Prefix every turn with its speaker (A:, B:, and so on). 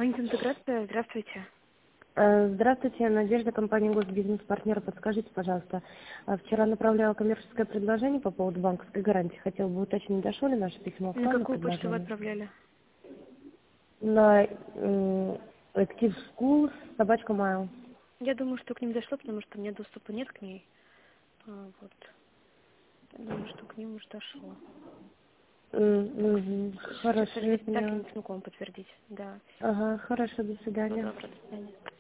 A: Интеграция, здравствуйте.
B: Здравствуйте, Надежда, компания Госбизнес-партнер. Подскажите, пожалуйста, вчера направляла коммерческое предложение по поводу банковской гарантии. Хотела бы уточнить, дошло ли наше письмо к
A: На
B: вам на
A: какую почту вы
B: предложение?
A: отправляли?
B: На Active School, @mail.
A: Я думаю, что к ним дошло, потому что у меня доступа нет к ней. Вот. Я думаю, что к ним уже дошло. Сейчас
B: Хорошо, я
A: так я
B: поняла.
A: не смогу вам подтвердить. Да.
B: Ага, хорошо, до
A: Всего
B: свидания.
A: доброго, до свидания.